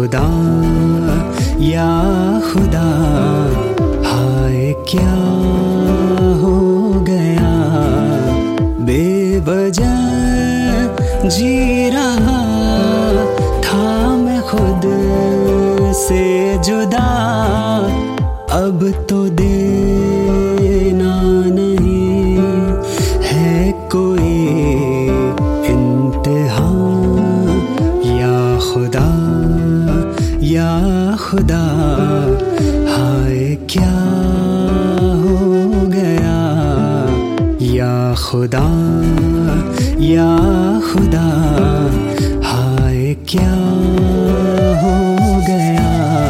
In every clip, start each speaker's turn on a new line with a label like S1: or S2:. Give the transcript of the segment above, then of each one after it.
S1: खुदा या खुदा, हाय क्या हो गया। बेवजह जी रहा था मैं खुद से जुदा, अब तो देना नहीं है कोई इंतहा। या खुदा या खुदा, हाय क्या हो गया। या खुदा या खुदा, हाय क्या हो गया।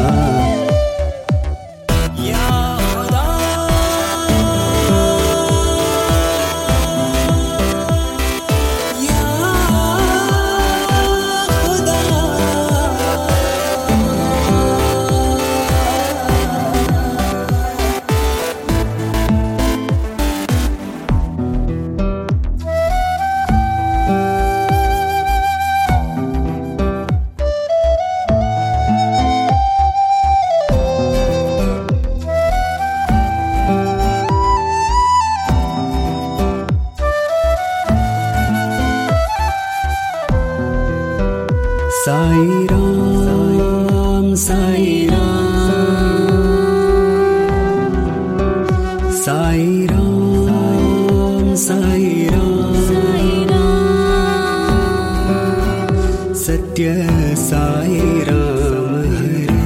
S1: साई राम साई राम, साई राम साई राम, सत्य साई राम हरे।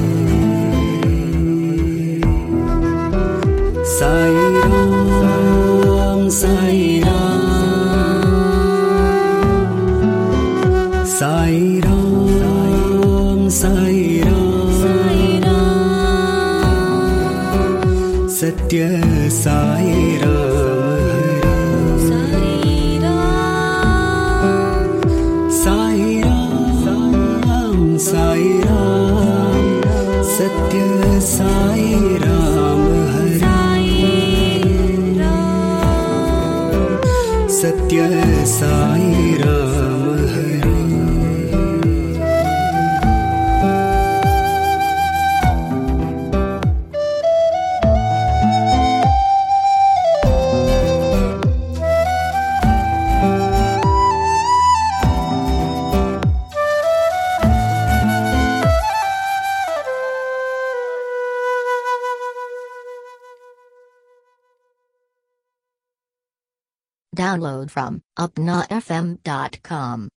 S1: साई राम साई राम, साई राम साई राम, सत्य साई राम हरे। साई राम साई राम, सत्य साई राम हरे। सत्य साई राम हरे।
S2: Download from upnafm.com.